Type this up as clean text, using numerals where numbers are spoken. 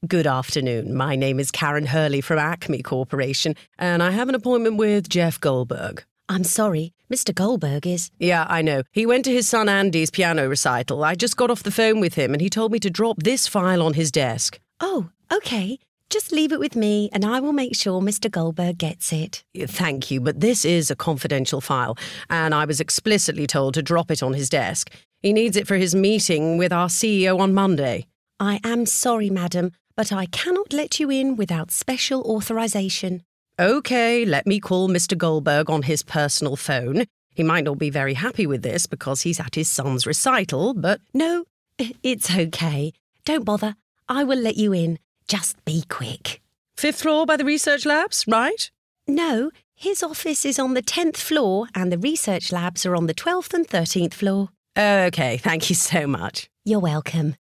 Good afternoon. My name is Karen Hurley from Acme Corporation, and I have an appointment with Jeff Goldberg. I'm sorry, Mr. Goldberg is... Yeah, I know. He went to his son Andy's piano recital. I just got off the phone with him, and he told me to drop this file on his desk. Oh, okay. Just leave it with me, and I will make sure Mr. Goldberg gets it. Thank you, but this is a confidential file, and I was explicitly told to drop it on his desk. He needs it for his meeting with our CEO on Monday. I am sorry, madam, but I cannot let you in without special authorization. OK, let me call Mr. Goldberg on his personal phone. He might not be very happy with this because he's at his son's recital, but... No, it's okay. Don't bother. I will let you in. Just be quick. 5th floor by the research labs, right? No, his office is on the 10th floor and the research labs are on the 12th and 13th floor. OK, thank you so much. You're welcome.